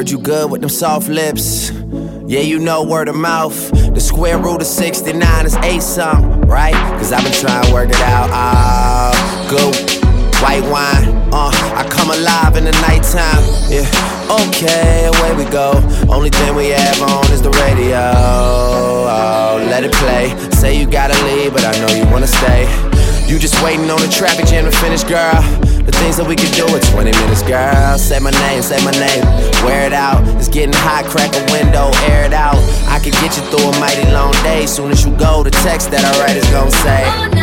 heard you good with them soft lips. Yeah, you know word of mouth. The square root of 69 is 8 something, right? Cause I've been trying to work it out. Good white wine, I come alive in the nighttime. Yeah, okay, away we go. Only thing we have on is the radio. Oh, let it play. Say you gotta leave, but I know you wanna stay. You just waiting on the traffic jam to finish, girl. The things that we could do in 20 minutes, girl. Say my name, wear it out. It's getting hot, crack a window, air it out. I could get you through a mighty long day. Soon as you go, the text that I write is gonna say